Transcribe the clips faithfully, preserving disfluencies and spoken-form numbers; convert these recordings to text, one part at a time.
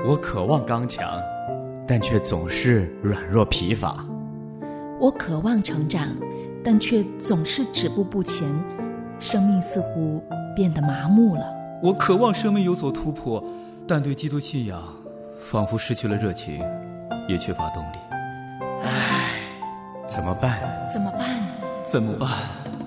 我渴望刚强，但却总是软弱疲乏。 我渴望成长，但却总是止步不前，生命似乎变得麻木了。 我渴望生命有所突破，但对基督信仰仿佛失去了热情，也缺乏动力。 唉，怎么办？ 怎么办？ 怎么办？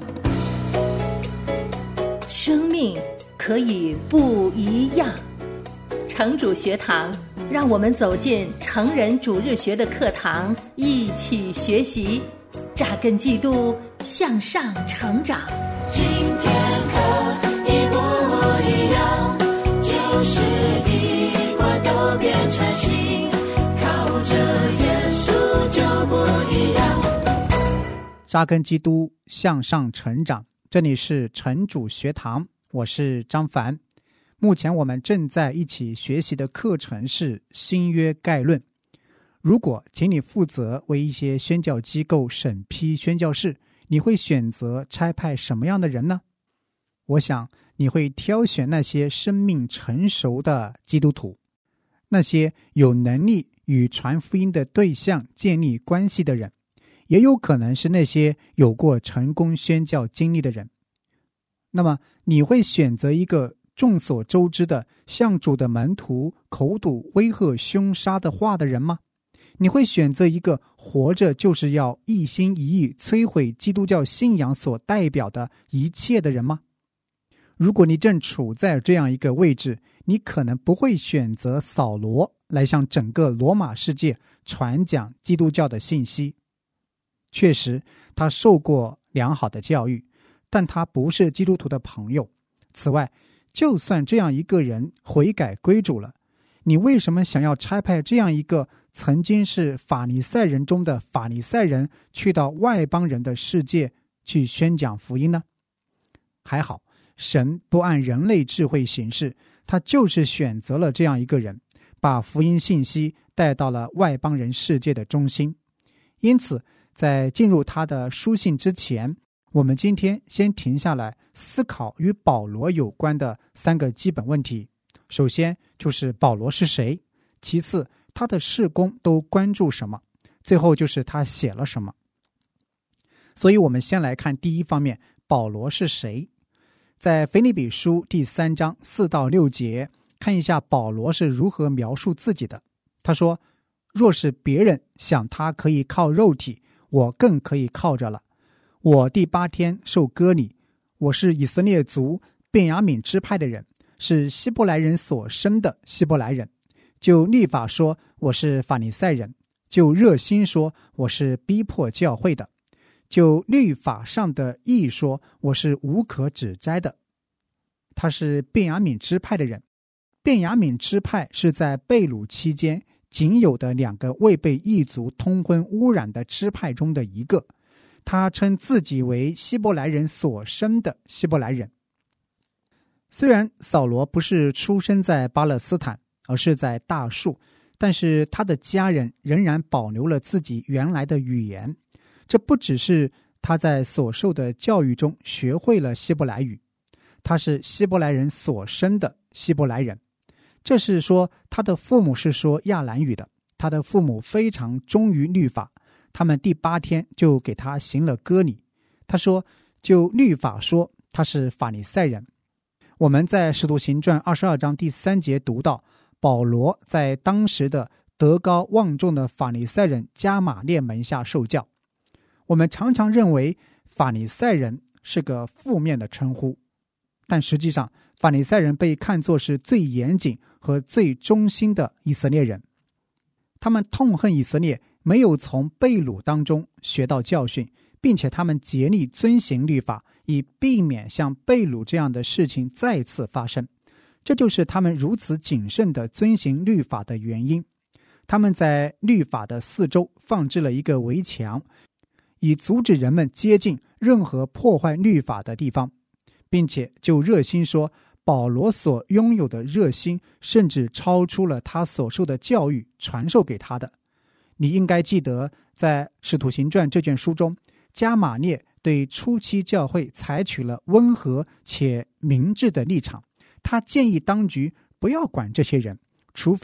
生命可以不一样。城主学堂，让我们走进成人主日学的课堂，一起学习，扎根基督，向上成长。 今天可以不一样，就是一块都变成新，靠着耶稣就不一样。 扎根基督，向上成长。这里是城主学堂，我是张凡。目前我们正在一起学习的课程是新约概论。如果请你负责为一些宣教机构审批宣教士，你会选择差派什么样的人呢？我想你会挑选那些生命成熟的基督徒，那些有能力与传福音的对象建立关系的人，也有可能是那些有过成功宣教经历的人。那么你会选择一个众所周知的向主的门徒口吐威吓凶杀的话的人吗？你会选择一个活着就是要一心一意摧毁基督教信仰所代表的一切的人吗？如果你正处在这样一个位置，你可能不会选择扫罗来向整个罗马世界传讲基督教的信息。确实，他受过良好的教育，但他不是基督徒的朋友。此外，就算这样一个人悔改归主了，你为什么想要差派这样一个曾经是法利赛人中的法利赛人去到外邦人的世界去宣讲福音呢？还好，神不按人类智慧行事，他就是选择了这样一个人，把福音信息带到了外邦人世界的中心。因此，在进入他的书信之前，我们今天先停下来思考与保罗有关的三个基本问题。首先就是保罗是谁，其次他的事工都关注什么，最后就是他写了什么。所以我们先来看第一方面，保罗是谁。在腓立比书第三章四到六节，看一下保罗是如何描述自己的。他说，若是别人想他可以靠肉体，我更可以靠着了。我第八天受割礼，我是以色列族便雅悯支派的人，是希伯来人所生的希伯来人。就律法说，我是法利赛人；就热心说，我是逼迫教会的；就律法上的义说，我是无可指摘的。他是便雅悯支派的人。便雅悯支派是在被掳期间仅有的两个未被异族通婚污染的支派中的一个。他称自己为希伯来人所生的希伯来人。虽然扫罗不是出生在巴勒斯坦，而是在大树，但是他的家人仍然保留了自己原来的语言。这不只是他在所受的教育中学会了希伯来语，他是希伯来人所生的希伯来人。这是说他的父母是说亚兰语的，他的父母非常忠于律法，他们第八天就给他行了割礼。他说，就律法说，他是法利赛人。我们在使徒行传二十二章第三节读到，保罗在当时的德高望重的法利赛人加玛列门下受教。我们常常认为法利赛人是个负面的称呼，但实际上法利赛人被看作是最严谨和最忠心的以色列人。他们痛恨以色列没有从被掳当中学到教训，并且他们竭力遵行律法，以避免像被掳这样的事情再次发生。这就是他们如此谨慎地遵行律法的原因。他们在律法的四周放置了一个围墙，以阻止人们接近任何破坏律法的地方，并且就热心说，保罗所拥有的热心甚至超出了他所受的教育传授给他的。你应该记得，在《使徒行传》这卷书中，加玛列对初期教会采取了温和且明智的立场。他建议当局不要管这些人，除非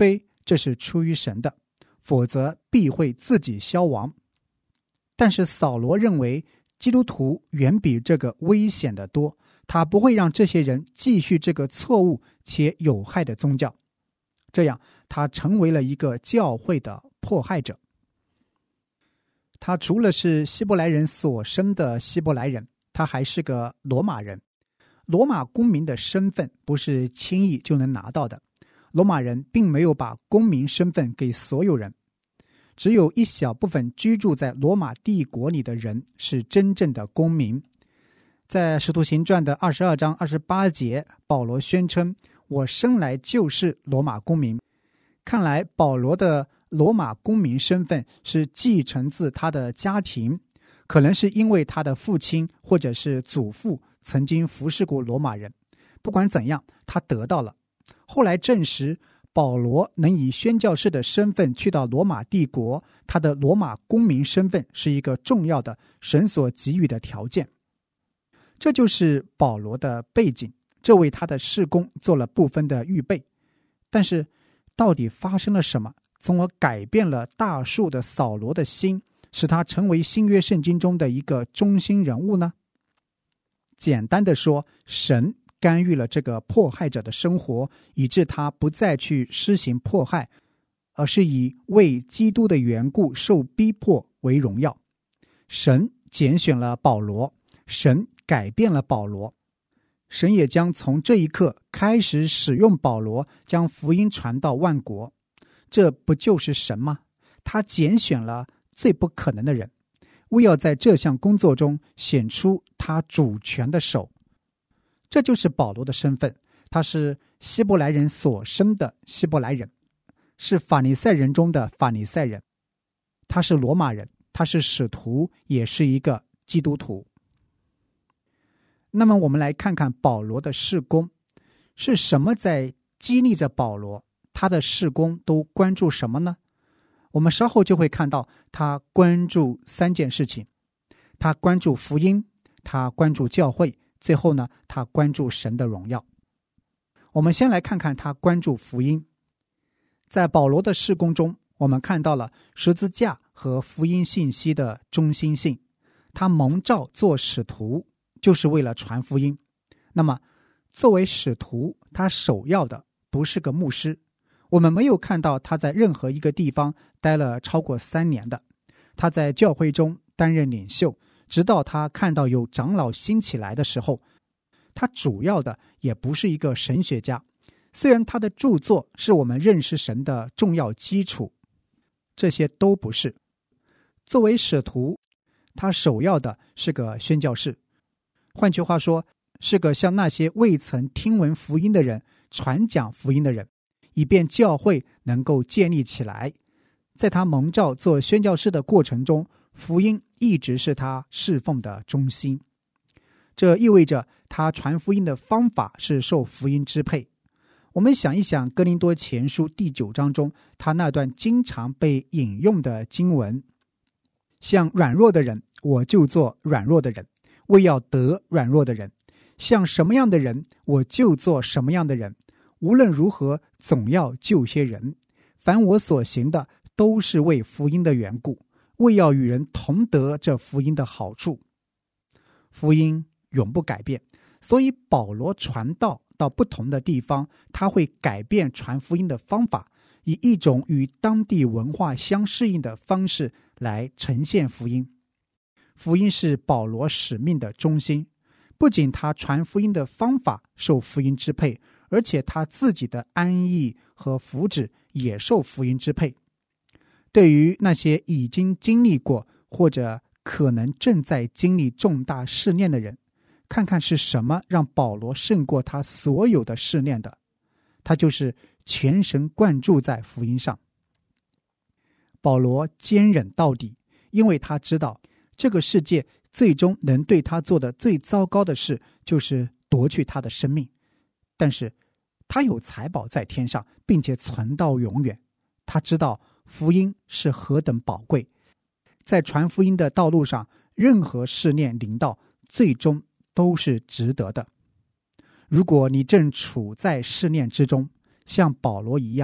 这是出于神的，否则必会自己消亡。但是扫罗认为基督徒远比这个危险的多，他不会让这些人继续这个错误且有害的宗教，这样他成为了一个教会的迫害者。他除了是希伯来人所生的希伯来人，他还是个罗马人。罗马公民的身份不是轻易就能拿到的，罗马人并没有把公民身份给所有人，只有一小部分居住在罗马帝国里的人是真正的公民。在使徒行传的二十二章二十八节，保罗宣称我生来就是罗马公民。看来保罗的罗马公民身份是继承自他的家庭，可能是因为他的父亲或者是祖父曾经服侍过罗马人。不管怎样，他得到了。后来证实保罗能以宣教士的身份去到罗马帝国，他的罗马公民身份是一个重要的神所给予的条件。这就是保罗的背景，这为他的事工做了部分的预备。但是到底发生了什么，从而改变了大数的扫罗的心，使他成为新约圣经中的一个中心人物呢？简单的说，神干预了这个迫害者的生活，以致他不再去施行迫害，而是以为基督的缘故受逼迫为荣耀。神拣选了保罗，神改变了保罗，神也将从这一刻开始使用保罗，将福音传到万国。这不就是神吗？他拣选了最不可能的人，为要在这项工作中显出他主权的手。这就是保罗的身份，他是希伯来人所生的希伯来人，是法利赛人中的法利赛人，他是罗马人，他是使徒，也是一个基督徒。那么我们来看看保罗的事工，是什么在激励着保罗？他的事工都关注什么呢？我们稍后就会看到他关注三件事情，他关注福音，他关注教会，最后呢，他关注神的荣耀。我们先来看看他关注福音。在保罗的事工中，我们看到了十字架和福音信息的中心性。他蒙召做使徒，就是为了传福音。那么作为使徒，他首要的不是个牧师，我们没有看到他在任何一个地方待了超过三年的。他在教会中担任领袖，直到他看到有长老兴起来的时候。他主要的也不是一个神学家，虽然他的著作是我们认识神的重要基础，这些都不是。作为使徒，他首要的是个宣教士，换句话说，是个向那些未曾听闻福音的人传讲福音的人，以便教会能够建立起来。在他蒙召做宣教士的过程中，福音一直是他侍奉的中心。这意味着他传福音的方法是受福音支配。我们想一想哥林多前书第九章中他那段经常被引用的经文，像软弱的人，我就做软弱的人，为要得软弱的人；像什么样的人，我就做什么样的人。无论如何，总要救些人。凡我所行的，都是为福音的缘故，为要与人同得这福音的好处。福音永不改变，所以保罗传道到不同的地方，他会改变传福音的方法，以一种与当地文化相适应的方式来呈现福音。福音是保罗使命的中心，不仅他传福音的方法受福音支配，而且他自己的安逸和福祉也受福音支配。对于那些已经经历过或者可能正在经历重大试炼的人，看看是什么让保罗胜过他所有的试炼的，他就是全神贯注在福音上。保罗坚忍到底，因为他知道这个世界最终能对他做的最糟糕的事就是夺去他的生命，但是他有财宝在天上，并且存到永远。他知道福音是何等宝贵，在传福音的道路上，任何试炼临到，最终都是值得的。如果你正处在试炼之中，像保罗一样，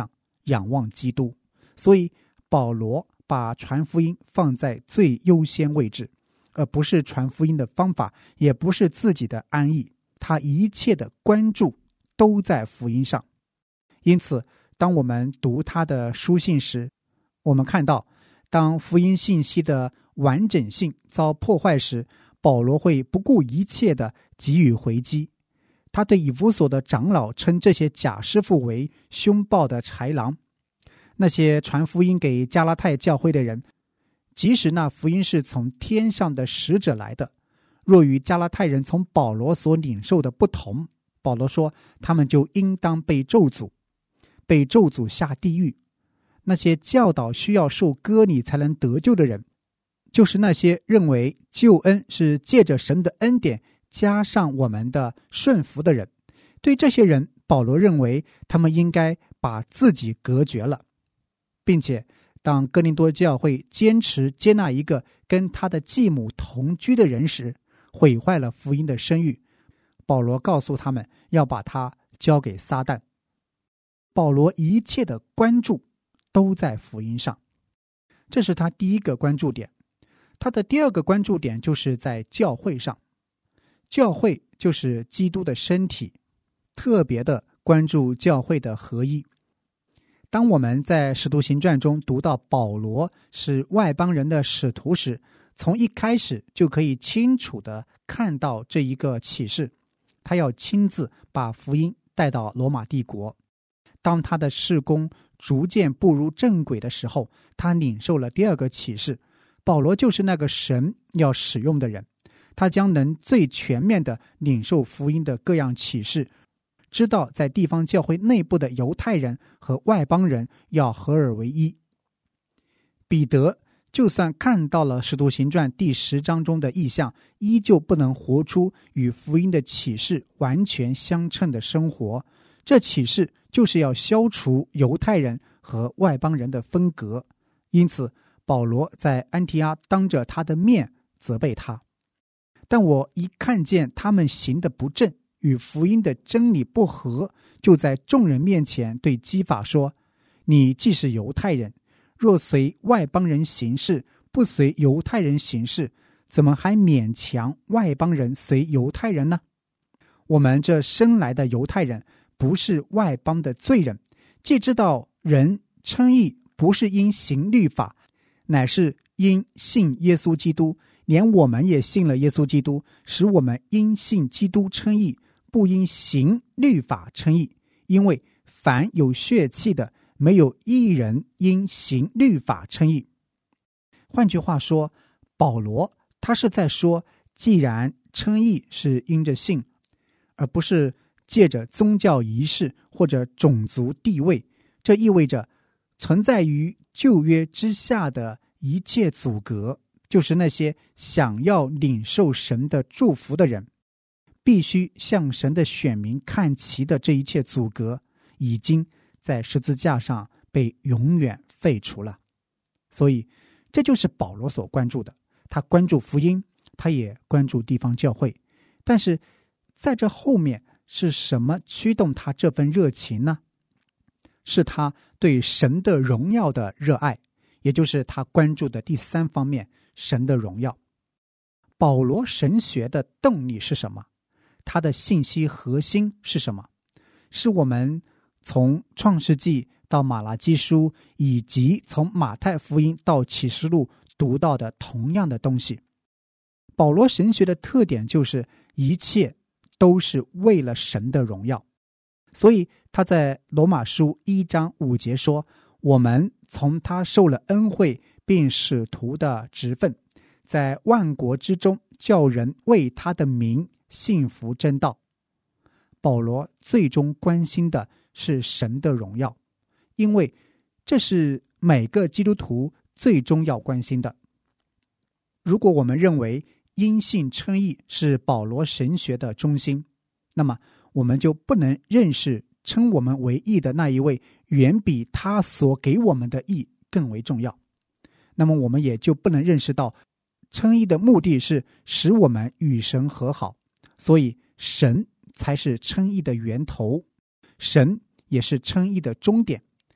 仰望基督。所以保罗把传福音放在最优先位置，而不是传福音的方法，也不是自己的安逸，他一切的关注都在福音上。因此当我们读他的书信时，我们看到当福音信息的完整性遭破坏时，保罗会不顾一切地给予回击。他对以弗所的长老称这些假师傅为凶暴的豺狼。那些传福音给加拉太教会的人，即使那福音是从天上的使者来的，若与加拉太人从保罗所领受的不同，保罗说他们就应当被咒诅，被咒诅下地狱。那些教导需要受割礼才能得救的人，就是那些认为救恩是借着神的恩典加上我们的顺服的人。对这些人，保罗认为他们应该把自己隔绝了，并且当哥林多教会坚持接纳一个跟他的继母同居的人时，毁坏了福音的声誉。保罗告诉他们要把他交给撒旦。保罗一切的关注都在福音上，这是他第一个关注点。他的第二个关注点就是在教会上。教会就是基督的身体，特别的关注教会的合一。当我们在使徒行传中读到保罗是外邦人的使徒时，从一开始就可以清楚地看到这一个启示，他要亲自把福音带到罗马帝国。当他的事工逐渐步入正轨的时候，他领受了第二个启示，保罗就是那个神要使用的人，他将能最全面地领受福音的各样启示，知道在地方教会内部的犹太人和外邦人要合而为一。彼得就算看到了使徒行传第十章中的异象，依旧不能活出与福音的启示完全相称的生活。这启示就是要消除犹太人和外邦人的分隔。因此保罗在安提阿当着他的面责备他。但我一看见他们行的不正，与福音的真理不合，就在众人面前对基法说，你既是犹太人，若随外邦人行事，不随犹太人行事，怎么还勉强外邦人随犹太人呢？我们这生来的犹太人不是外邦的罪人，既知道人称义不是因行律法，乃是因信耶稣基督，连我们也信了耶稣基督，使我们因信基督称义，不因行律法称义。因为凡有血气的，没有一人因行律法称义。换句话说，保罗他是在说，既然称义是因着信，而不是借着宗教仪式或者种族地位，这意味着存在于旧约之下的一切阻隔，就是那些想要领受神的祝福的人，必须向神的选民看齐的这一切阻隔，已经在十字架上被永远废除了。所以这就是保罗所关注的，他关注福音，他也关注地方教会。但是在这后面是什么驱动他这份热情呢？是他对神的荣耀的热爱，也就是他关注的第三方面，神的荣耀。保罗神学的动力是什么？他的信息核心是什么？是我们从创世纪到马拉基书，以及从马太福音到启示录读到的同样的东西。保罗神学的特点就是一切都是为了神的荣耀。所以他在罗马书一章五节说，我们从他受了恩惠并使徒的职分，在万国之中叫人为他的名信服真道。保罗最终关心的是神的荣耀，因为这是每个基督徒最终要关心的。如果我们认为因信称义是保罗神学的中心，那么我们就不能认识称我们为义的那一位远比他所给我们的义更为重要。那么我们也就不能认识到称义的目的是使我们与神和好，所以神才是称义的源头，神也是称义的终点。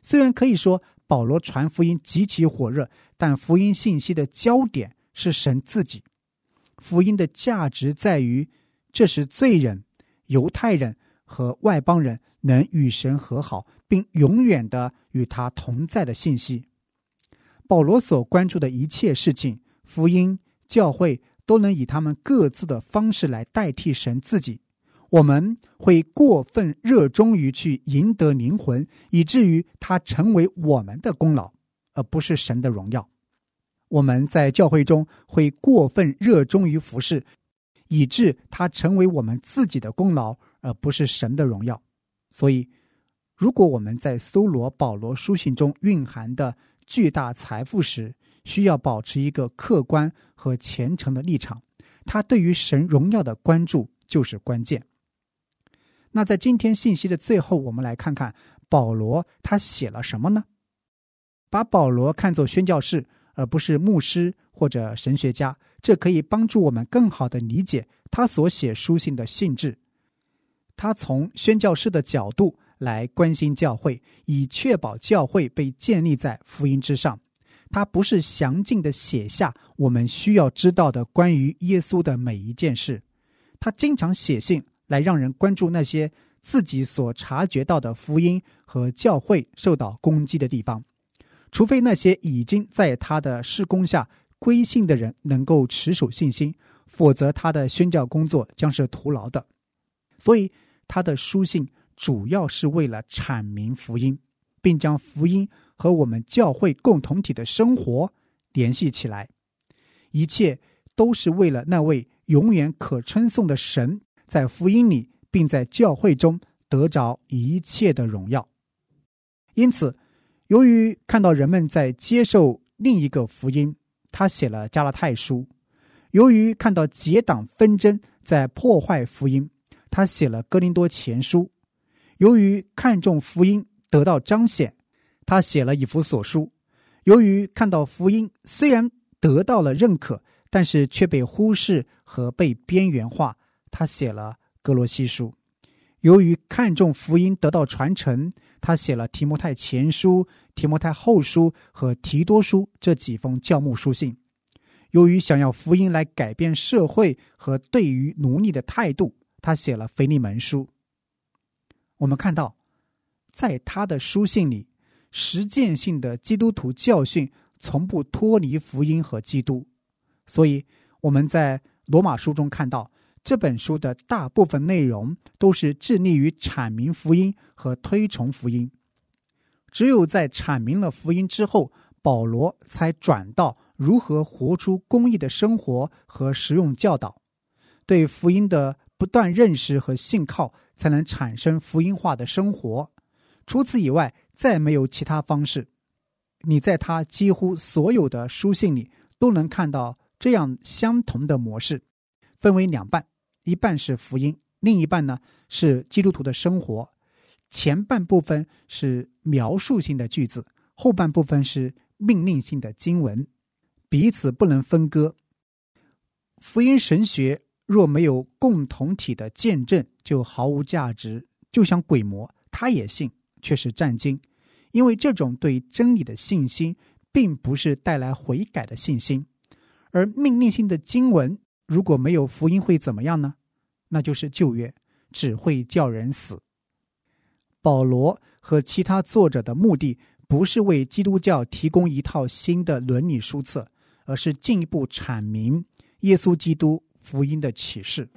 虽然可以说保罗传福音极其火热，但福音信息的焦点是神自己。福音的价值在于，这是罪人、犹太人和外邦人能与神和好，并永远的与他同在的信息。保罗所关注的一切事情，福音、教会都能以他们各自的方式来代替神自己。我们会过分热衷于去赢得灵魂，以至于它成为我们的功劳，而不是神的荣耀。我们在教会中会过分热衷于服事，以致它成为我们自己的功劳，而不是神的荣耀。所以，如果我们在搜罗保罗书信中蕴含的巨大财富时，需要保持一个客观和虔诚的立场，他对于神荣耀的关注就是关键。那在今天信息的最后，我们来看看保罗他写了什么呢？把保罗看作宣教士，而不是牧师或者神学家，这可以帮助我们更好地理解他所写书信的性质。他从宣教士的角度来关心教会，以确保教会被建立在福音之上。他不是详尽地写下我们需要知道的关于耶稣的每一件事，他经常写信来让人关注那些自己所察觉到的福音和教会受到攻击的地方，除非那些已经在他的事工下归信的人能够持守信心，否则他的宣教工作将是徒劳的。所以他的书信主要是为了阐明福音，并将福音和我们教会共同体的生活联系起来，一切都是为了那位永远可称颂的神在福音里并在教会中得着一切的荣耀。因此，由于看到人们在接受另一个福音，他写了加拉太书；由于看到结党纷争在破坏福音，他写了哥林多前书；由于看重福音得到彰显，他写了以弗所书；由于看到福音虽然得到了认可，但是却被忽视和被边缘化，他写了哥罗西书；由于看重福音得到传承，他写了提摩太前书、提摩太后书和提多书这几封教牧书信；由于想要福音来改变社会和对于奴隶的态度，他写了腓利门书。我们看到，在他的书信里，实践性的基督徒教训从不脱离福音和基督。所以我们在罗马书中看到，这本书的大部分内容都是致力于阐明福音和推崇福音。只有在阐明了福音之后，保罗才转到如何活出公义的生活和实用教导。对福音的不断认识和信靠，才能产生福音化的生活。除此以外，再没有其他方式。你在他几乎所有的书信里都能看到这样相同的模式，分为两半，一半是福音，另一半呢是基督徒的生活。前半部分是描述性的句子，后半部分是命令性的经文，彼此不能分割。福音神学若没有共同体的见证，就毫无价值。就像鬼魔，他也信，却是战惊，因为这种对真理的信心并不是带来悔改的信心。而命令性的经文如果没有福音会怎么样呢？那就是旧约，只会叫人死。保罗和其他作者的目的不是为基督教提供一套新的伦理书册，而是进一步阐明耶稣基督福音的启示。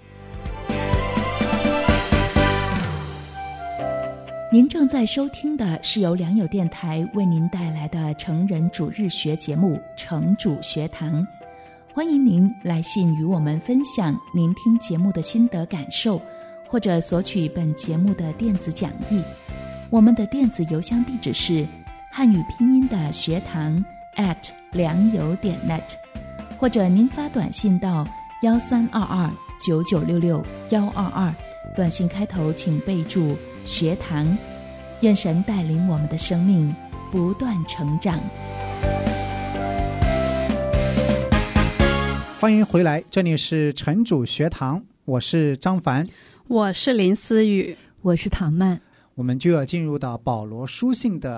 您正在收听的是由良友电台为您带来的成人主日学节目《成主学堂》，欢迎您来信与我们分享您听节目的心得感受，或者索取本节目的电子讲义。我们的电子邮箱地址是汉语拼音的学堂 at 良友点 net， 或者您发短信到幺三二二九九六六幺二二，短信开头请备注学堂。愿神带领我们的生命不断成长。 欢迎回来，这里是城主学堂，我是张凡， 我是林思雨， 我是唐曼。 我们就要进入到保罗书信的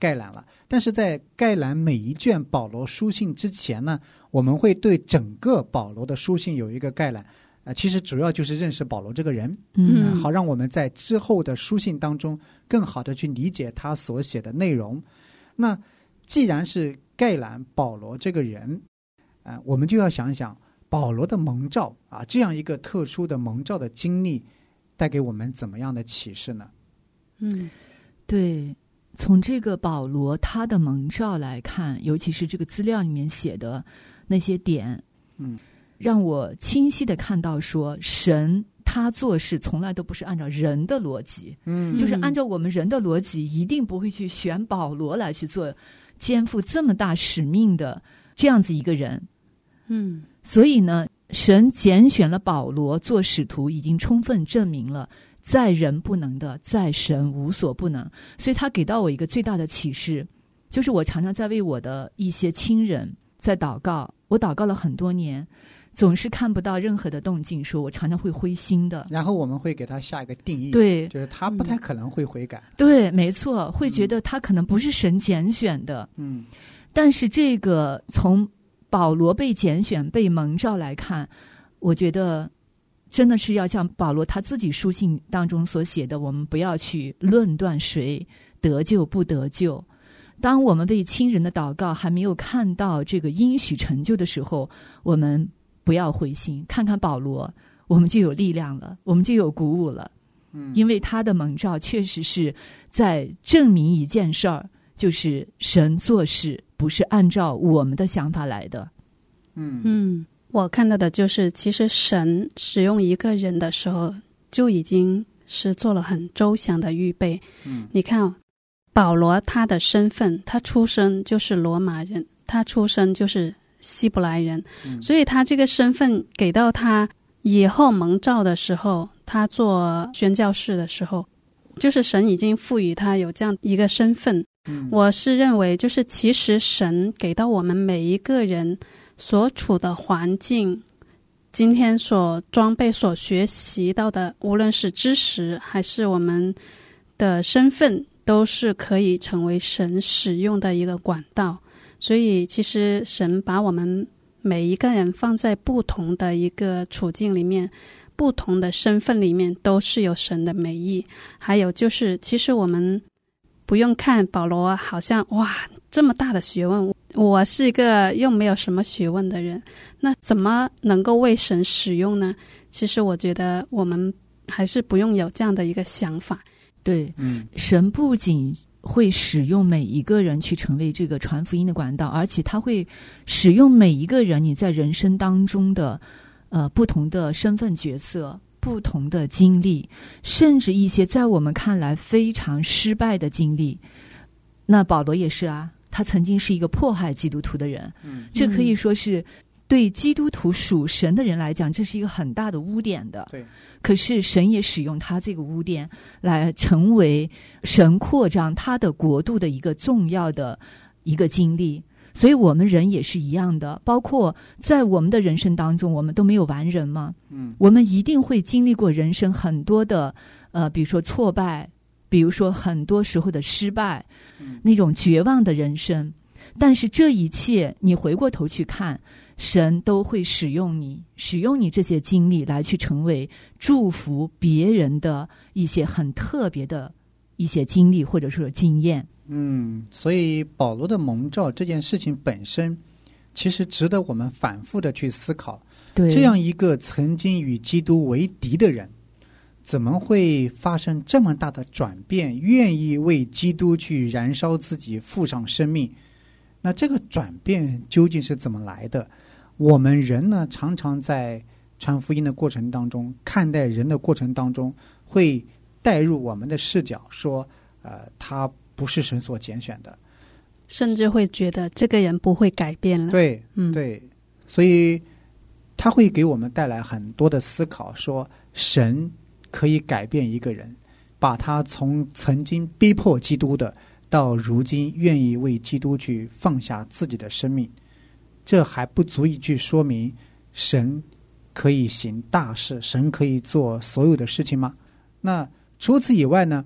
概览了。但是在概览每一卷保罗书信之前呢，我们会对整个保罗的书信有一个概览。呃，其实主要就是认识保罗这个人， 嗯、 呃，好让我们在之后的书信当中更好的去理解他所写的内容。那既然是概览保罗这个人，呃，我们就要想想保罗的蒙召啊，这样一个特殊的蒙召的经历，带给我们怎么样的启示呢？ 嗯， 对，从这个保罗他的蒙召来看，尤其是这个资料里面写的那些点， 嗯。 让我清晰地看到说，神他做事从来都不是按照人的逻辑， 嗯， 就是按照我们人的逻辑，一定不会去选保罗来去做肩负这么大使命的这样子一个人。 嗯， 所以呢，神拣选了保罗做使徒，已经充分证明了在人不能的，在神无所不能。所以他给到我一个最大的启示，就是我常常在为我的一些亲人在祷告，我祷告了很多年，总是看不到任何的动静，说我常常会灰心的。 然后我们会给他下一个定义， 对， 就是他不太可能会悔改。 嗯、对，没错，会觉得他可能不是神拣选的。 嗯， 但是这个从保罗被拣选、被蒙召来看，我觉得真的是要像保罗他自己书信当中所写的，我们不要去论断谁得救不得救。当我们为亲人的祷告还没有看到这个应许成就的时候，我们不要灰心，看看保罗，我们就有力量了，我们就有鼓舞了。嗯，因为他的蒙召确实是在证明一件事儿，就是神做事不是按照我们的想法来的。 嗯嗯，我看到的就是其实神使用一个人的时候就已经是做了很周详的预备。 嗯， 你看、哦、保罗他的身份，他出生就是罗马人，他出生就是希伯来人、嗯、所以他这个身份给到他以后蒙召的时候，他做宣教士的时候，就是神已经赋予他有这样一个身份、嗯、我是认为就是其实神给到我们每一个人所处的环境，今天所装备所学习到的，无论是知识还是我们的身份，都是可以成为神使用的一个管道。所以其实神把我们每一个人放在不同的一个处境里面，不同的身份里面，都是有神的美意。还有就是其实我们不用看保罗好像哇这么大的学问，我是一个又没有什么学问的人，那怎么能够为神使用呢？其实我觉得我们还是不用有这样的一个想法。 对， 嗯， 神不仅会使用每一个人去成为这个传福音的管道，而且他会使用每一个人你在人生当中的呃不同的身份角色，不同的经历，甚至一些在我们看来非常失败的经历。那保罗也是啊，他曾经是一个迫害基督徒的人，嗯，这可以说是对基督徒属神的人来讲，这是一个很大的污点的。 对， 可是神也使用他这个污点来成为神扩张他的国度的一个重要的一个经历。所以我们人也是一样的，包括在我们的人生当中，我们都没有完人嘛。嗯，我们一定会经历过人生很多的呃，比如说挫败，比如说很多时候的失败，嗯，那种绝望的人生。但是这一切你回过头去看，神都会使用你，使用你这些经历来去成为祝福别人的一些很特别的一些经历或者说经验。 嗯，所以保罗的蒙召这件事情本身其实值得我们反复的去思考。 对， 这样一个曾经与基督为敌的人，怎么会发生这么大的转变，愿意为基督去燃烧自己，付上生命？那这个转变究竟是怎么来的？我们人呢，常常在传福音的过程当中，看待人的过程当中，会带入我们的视角，说呃，他不是神所拣选的， 甚至会觉得这个人不会改变了。 对， 嗯， 对，所以他会给我们带来很多的思考，说神可以改变一个人，把他从曾经逼迫基督的，到如今愿意为基督去放下自己的生命，这还不足以去说明神可以行大事，神可以做所有的事情吗？那除此以外呢，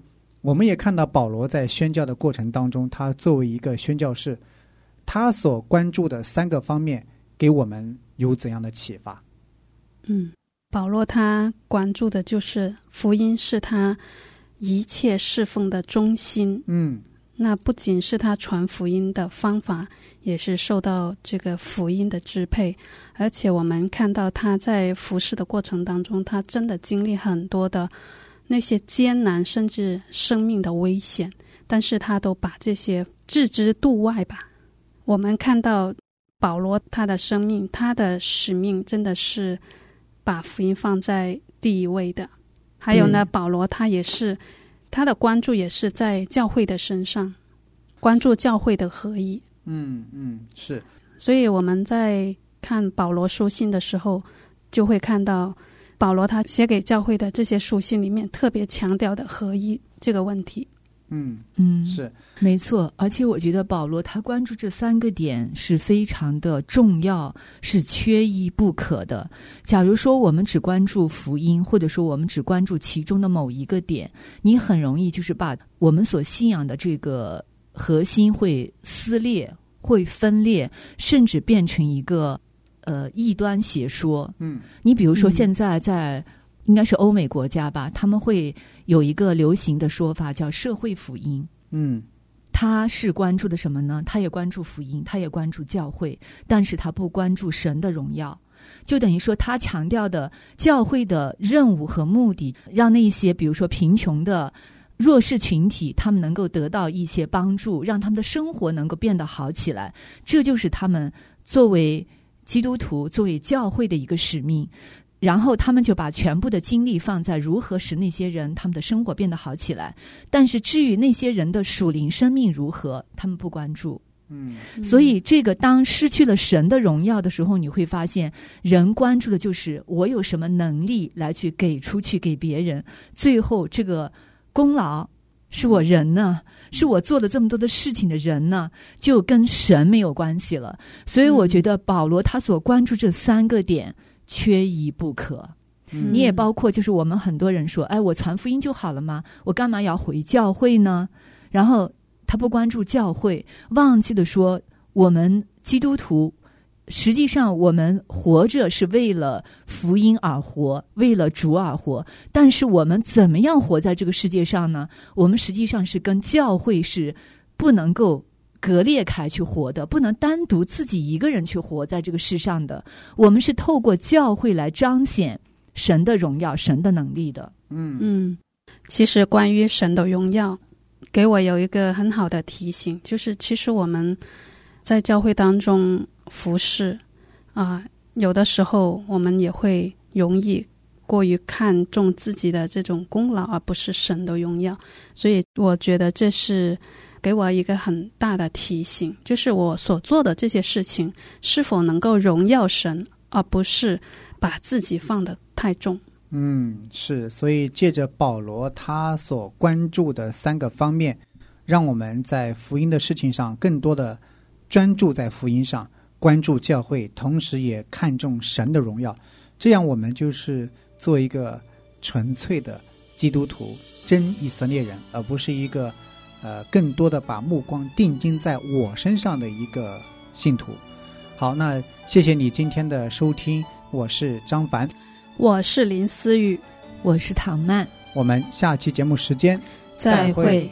我们也看到保罗在宣教的过程当中，他作为一个宣教士，他所关注的三个方面给我们有怎样的启发？ 嗯，保罗他关注的就是福音是他一切侍奉的中心。 嗯， 那不仅是他传福音的方法，也是受到这个福音的支配。而且我们看到他在服事的过程当中，他真的经历很多的那些艰难，甚至生命的危险，但是他都把这些置之度外吧。我们看到保罗他的生命，他的使命真的是把福音放在第一位的。还有呢，保罗他也是他的关注也是在教会的身上，关注教会的合一。 嗯嗯，是。 所以我们在看保罗书信的时候，就会看到保罗他写给教会的这些书信里面特别强调的合一这个问题。 嗯嗯， 是没错。而且我觉得保罗他关注这三个点是非常的重要，是缺一不可的。假如说我们只关注福音，或者说我们只关注其中的某一个点，你很容易就是把我们所信仰的这个核心会撕裂，会分裂，甚至变成一个呃异端邪说。 嗯， 你比如说现在在、嗯、应该是欧美国家吧，他们会有一个流行的说法叫社会福音。 嗯， 他是关注的什么呢？他也关注福音，他也关注教会，但是他不关注神的荣耀。就等于说他强调的教会的任务和目的，让那些比如说贫穷的弱势群体，他们能够得到一些帮助，让他们的生活能够变得好起来，这就是他们作为基督徒，作为教会的一个使命。然后他们就把全部的精力放在如何使那些人他们的生活变得好起来，但是至于那些人的属灵生命如何，他们不关注。 嗯， 所以这个当失去了神的荣耀的时候，你会发现人关注的就是我有什么能力来去给出去给别人，最后这个功劳是我人呢，是我做了这么多的事情的人呢，就跟神没有关系了。所以我觉得保罗他所关注这三个点缺一不可。 嗯， 你也包括就是我们很多人说，哎，我传福音就好了吗？我干嘛要回教会呢？然后他不关注教会，忘记了说我们基督徒实际上我们活着是为了福音而活，为了主而活，但是我们怎么样活在这个世界上呢？我们实际上是跟教会是不能够割裂开去活的，不能单独自己一个人去活在这个世上的。我们是透过教会来彰显神的荣耀，神的能力的。 嗯嗯，其实关于神的荣耀，给我有一个很好的提醒，就是其实我们在教会当中服侍啊、呃，有的时候我们也会容易过于看重自己的这种功劳，而不是神的荣耀。所以我觉得这是给我一个很大的提醒，就是我所做的这些事情是否能够荣耀神，而不是把自己放得太重。 嗯，是。所以借着保罗他所关注的三个方面，让我们在福音的事情上更多的专注在福音上，关注教会，同时也看重神的荣耀。这样我们就是做一个纯粹的基督徒，真以色列人，而不是一个呃更多的把目光定睛在我身上的一个信徒。好，那谢谢你今天的收听，我是张凡， 我是林思雨， 我是唐曼， 我们下期节目时间再会。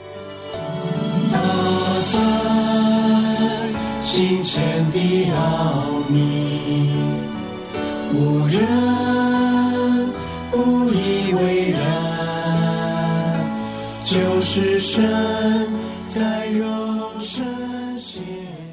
心前的奥秘，无人不以为然，就是神在肉身显